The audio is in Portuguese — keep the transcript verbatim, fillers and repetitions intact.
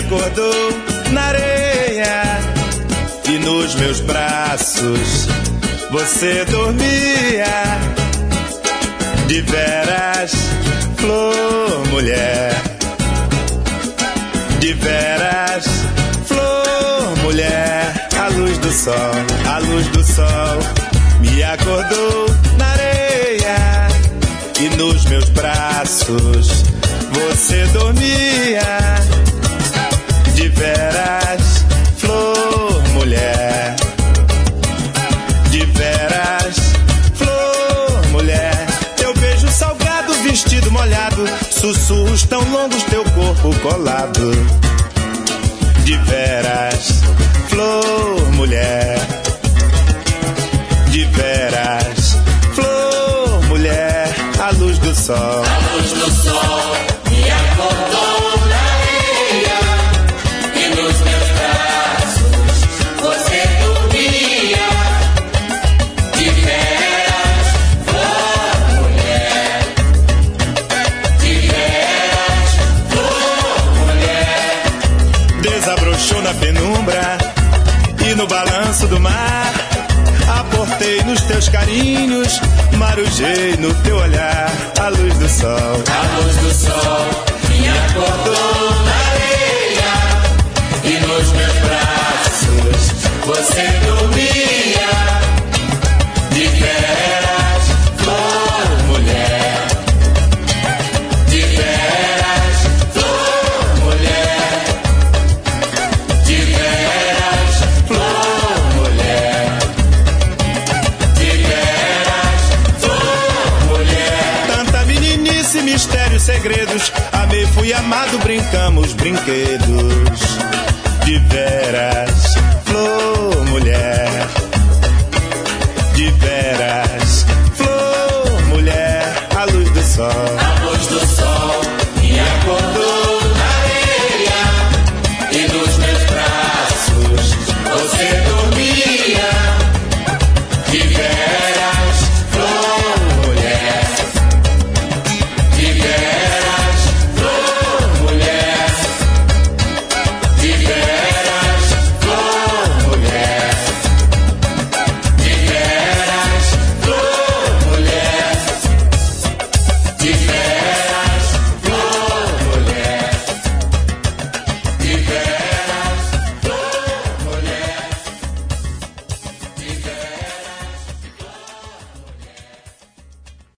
acordou na areia e nos meus braços você dormia. De veras, flor, mulher. De veras, flor, mulher. A luz do sol, a luz do sol me acordou na areia e nos meus braços você dormia. De veras, flor, mulher. De veras, flor, mulher. Teu beijo salgado, vestido molhado, sussurros tão longos, teu corpo colado. De veras, flor, mulher. De veras, flor, mulher. A luz do sol, a luz do sol me acordou na areia e nos meus braços você dormia. De veras, flor, mulher. De veras, flor, mulher. Desabrochou na penumbra e no balanço do mar. Aportei nos teus carinhos, marujei no teu olhar. A luz do sol, a luz do sol me acordou na areia e nos meus braços você dormia. De veras, flor, mulher. De veras, flor, mulher. De veras, flor, mulher. De veras, flor, mulher. Tanta meninice, mistérios, segredos. Amei, fui amado, brincamos, brinquedos. De veras, flor, mulher. De veras,